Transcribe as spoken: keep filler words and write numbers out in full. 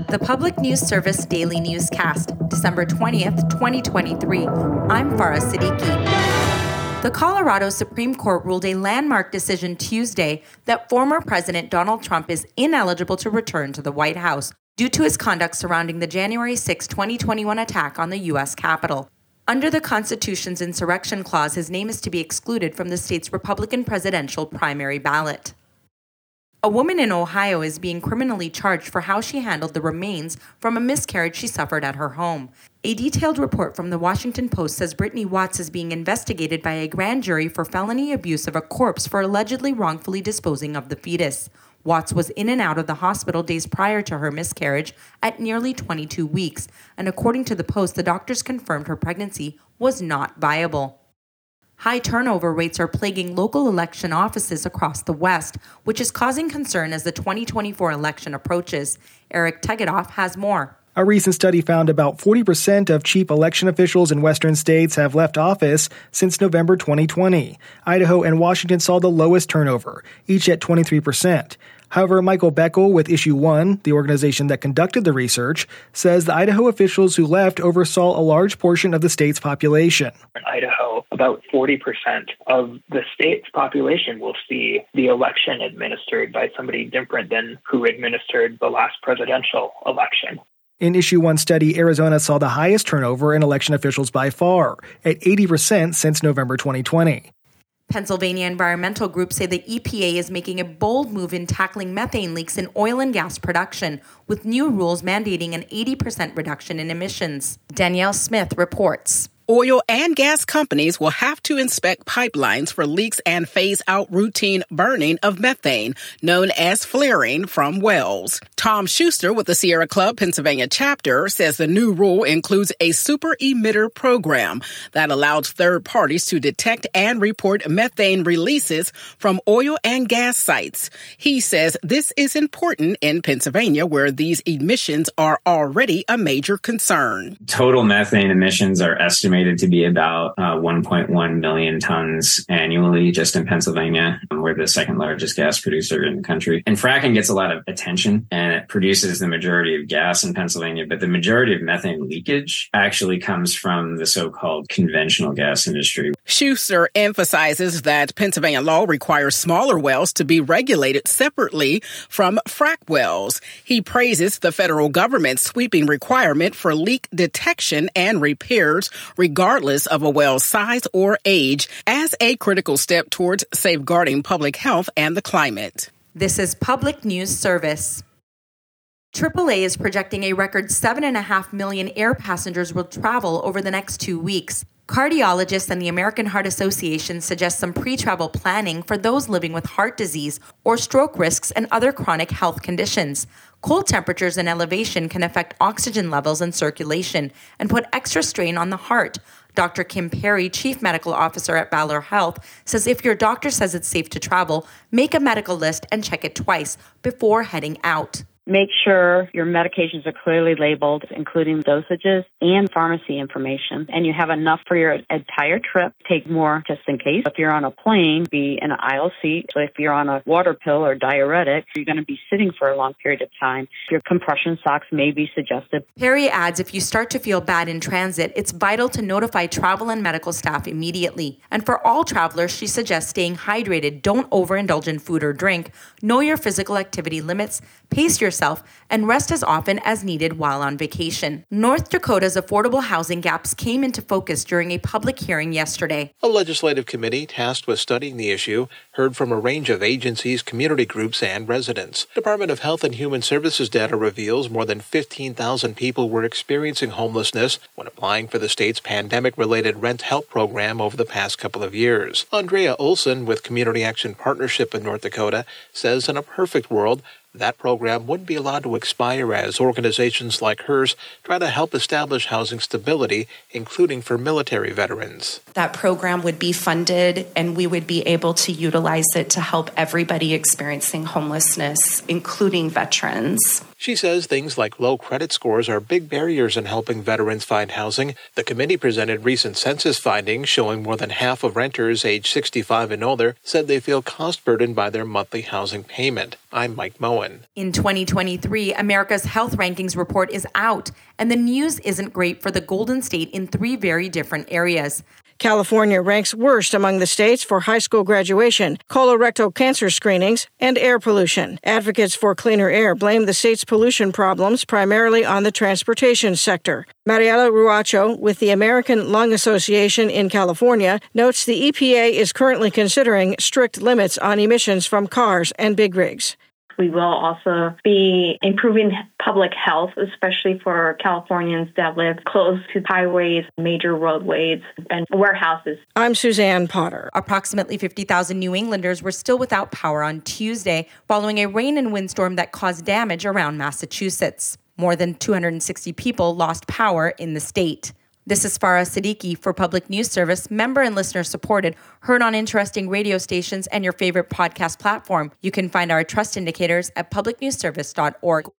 The Public News Service Daily Newscast, December twentieth, twenty twenty-three. I'm Farah Siddiqui. The Colorado Supreme Court ruled a landmark decision Tuesday that former President Donald Trump is ineligible to return to the White House due to his conduct surrounding the January sixth, twenty twenty-one attack on the U S Capitol. Under the Constitution's insurrection clause, his name is to be excluded from the state's Republican presidential primary ballot. A woman in Ohio is being criminally charged for how she handled the remains from a miscarriage she suffered at her home. A detailed report from the Washington Post says Brittany Watts is being investigated by a grand jury for felony abuse of a corpse for allegedly wrongfully disposing of the fetus. Watts was in and out of the hospital days prior to her miscarriage at nearly twenty-two weeks, and according to the Post, the doctors confirmed her pregnancy was not viable. High turnover rates are plaguing local election offices across the West, which is causing concern as the twenty twenty-four election approaches. Eric Tegedoff has more. A recent study found about forty percent of chief election officials in western states have left office since November twenty twenty. Idaho and Washington saw the lowest turnover, each at twenty-three percent. However, Michael Beckel with Issue One, the organization that conducted the research, says the Idaho officials who left oversaw a large portion of the state's population. In Idaho, about forty percent of the state's population will see the election administered by somebody different than who administered the last presidential election. In Issue One study, Arizona saw the highest turnover in election officials by far, at eighty percent since November twenty twenty. Pennsylvania environmental groups say the E P A is making a bold move in tackling methane leaks in oil and gas production, with new rules mandating an eighty percent reduction in emissions. Danielle Smith reports. Oil and gas companies will have to inspect pipelines for leaks and phase out routine burning of methane, known as flaring, from wells. Tom Schuster with the Sierra Club Pennsylvania chapter says the new rule includes a super emitter program that allows third parties to detect and report methane releases from oil and gas sites. He says this is important in Pennsylvania, where these emissions are already a major concern. Total methane emissions are estimated to be about uh, one point one million tons annually just in Pennsylvania. We're the second largest gas producer in the country. And fracking gets a lot of attention and it produces the majority of gas in Pennsylvania, but the majority of methane leakage actually comes from the so-called conventional gas industry. Schuster emphasizes that Pennsylvania law requires smaller wells to be regulated separately from frack wells. He praises the federal government's sweeping requirement for leak detection and repairs regardless of a well's size or age, as a critical step towards safeguarding public health and the climate. This is Public News Service. triple A is projecting a record seven point five million air passengers will travel over the next two weeks. Cardiologists and the American Heart Association suggest some pre-travel planning for those living with heart disease or stroke risks and other chronic health conditions. Cold temperatures and elevation can affect oxygen levels and circulation and put extra strain on the heart. Doctor Kim Perry, Chief Medical Officer at Valor Health, says if your doctor says it's safe to travel, make a medical list and check it twice before heading out. Make sure your medications are clearly labeled, including dosages and pharmacy information, and you have enough for your entire trip. Take more just in case. If you're on a plane, be in an aisle seat. So if you're on a water pill or diuretic, you're going to be sitting for a long period of time. Your compression socks may be suggested. Perry adds if you start to feel bad in transit, it's vital to notify travel and medical staff immediately. And for all travelers, she suggests staying hydrated. Don't overindulge in food or drink. Know your physical activity limits. Pace yourself and rest as often as needed while on vacation. North Dakota's affordable housing gaps came into focus during a public hearing yesterday. A legislative committee tasked with studying the issue heard from a range of agencies, community groups, and residents. Department of Health and Human Services data reveals more than fifteen thousand people were experiencing homelessness when applying for the state's pandemic-related rent help program over the past couple of years. Andrea Olson with Community Action Partnership in North Dakota says in a perfect world, that program wouldn't be allowed to expire as organizations like hers try to help establish housing stability, including for military veterans. That program would be funded and we would be able to utilize it to help everybody experiencing homelessness, including veterans. She says things like low credit scores are big barriers in helping veterans find housing. The committee presented recent census findings showing more than half of renters age sixty-five and older said they feel cost burdened by their monthly housing payment. I'm Mike Moen. Cohen. In twenty twenty-three, America's Health Rankings report is out, and the news isn't great for the Golden State in three very different areas. California ranks worst among the states for high school graduation, colorectal cancer screenings, and air pollution. Advocates for cleaner air blame the state's pollution problems primarily on the transportation sector. Mariela Ruacho with the American Lung Association in California notes the E P A is currently considering strict limits on emissions from cars and big rigs. We will also be improving public health, especially for Californians that live close to highways, major roadways, and warehouses. I'm Suzanne Potter. Approximately fifty thousand New Englanders were still without power on Tuesday following a rain and windstorm that caused damage around Massachusetts. More than two hundred sixty people lost power in the state. This is Farah Siddiqui for Public News Service, member and listener supported, heard on interesting radio stations and your favorite podcast platform. You can find our trust indicators at public news service dot org.